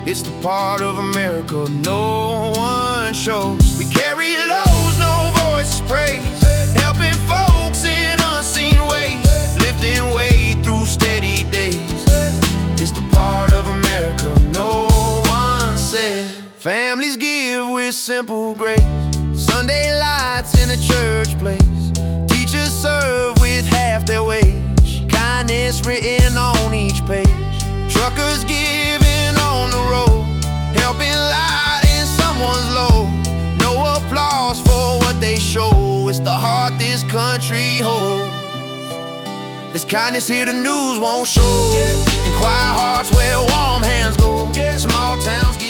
It's the part of America no one shows. We carry loads, no voices praise, helping folks in unseen ways, lifting weight through steady days. It's the part of America no one says. Families give with simple grace, Sunday lights in a church place, teachers serve with half their wage, kindness written on each page, truckers giving on the road, helping lighten someone's load. No applause for what they show, it's the heart this country holds. There's kindness here the news won't show, in quiet hearts where warm hands go, small towns